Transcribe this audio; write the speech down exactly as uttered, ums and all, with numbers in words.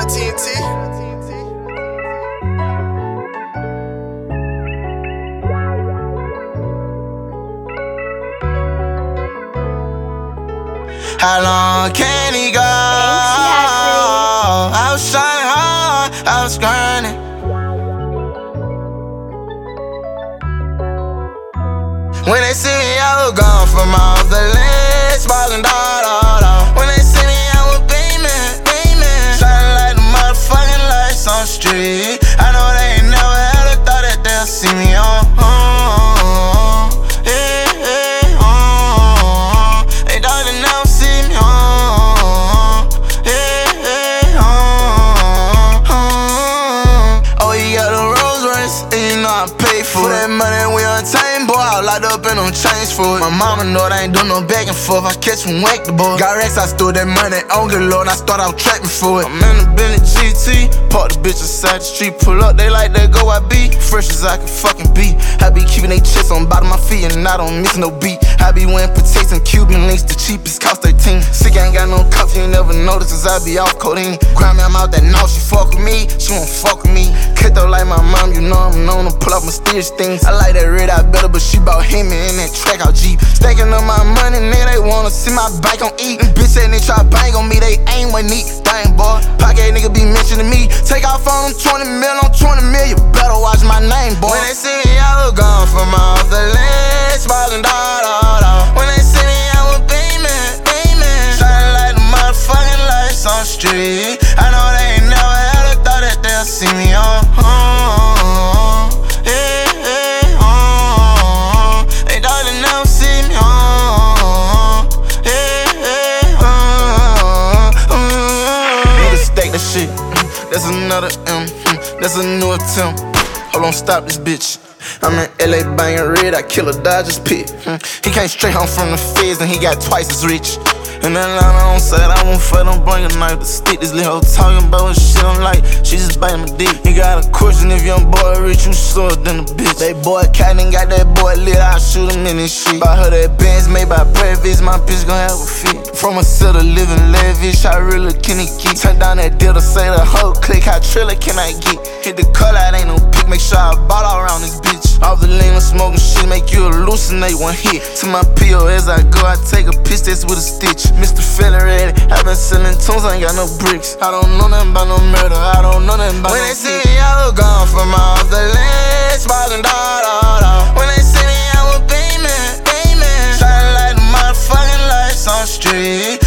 that T N T? How long can he go? I was trying hard, I was grinding. When they see me, I was gone from off the list, ballin' da da da. When they see me, I was beamin', beamin', shining like the motherfucking lights on the street. I know they ain't never had a thought that they'll see me on. Uh, yeah, yeah, uh, they thought they never see me on. Yeah, yeah, uh, uh. Oh, you got the Rolls Royce, and you know I pay for that money we untamed, boy. I locked up and don't change for it. My mama know I ain't do no back and forth. I catch from whack the boy. Got racks, I stole that money on good Lord. I start out trapping for it. I'm in the Bentley G T, park the bitch beside the street. Pull up, they like that go I be fresh as I can fucking be. I be keeping they chips on bottom of my feet and I don't miss no beat. I be wearing Pateks and Cuban links, the cheapest cost thirteen. Sick, I ain't got no cups, you ain't never noticed as I be off codeine. Grind me, I'm out that now, she fuck with me, she won't fuck with me. Cut though like my mom, you know I'm known to pull off mysterious things. I like that red eye better, but she bout him in that track out Jeep. Stacking up my money, nigga, they wanna see my bike on E. Bitch say they try bang on me, they ain't with neat. Dang boy, pocket nigga be mentioning me. Take off on them twenty mil on twenty mil, you better watch my name, boy. When they see me, I was gone from off the list, ballin' da da da. When they see me, I was beamin', beamin', shining like the motherfucking lights on the street. I know they ain't never had a thought that they'll see me on. Uh, yeah, yeah, uh, they thought they never see me on. Yeah, yeah, uh, uh. Need to stack that shit. That's another M. That's a new attempt. Hold on, stop this bitch. I'm in L A banging red, I kill a Dodgers pit. He came straight home from the feds and he got twice as rich. And then I on side, I won't fuck, don't bring a knife to stick. This little hoe talking about what shit I'm like, she just biting my dick. You got a question if young boy rich, you slower than a bitch. They boy cat and got that boy lit, I shoot him in his shit. Buy her that Benz made by Brevis, my bitch gon' have a fit. From a set of living lavish, I really can it get. Turn down that deal to say the whole click, how trailer can I get? Hit the cut out, ain't no pick, make sure I bought all around this bitch. Off the lean with smoking shit, make you hallucinate one hit. To my P O as I go, I take a piss that's with a stitch. Mister Feeling ready, I been selling tunes, I ain't got no bricks. I don't know nothing about no murder, I don't know nothing about no. When they see me, I was gone from off the list, ballin' da da da. When they see me, I was beamin', beamin', shining like the motherfucking lights on the street.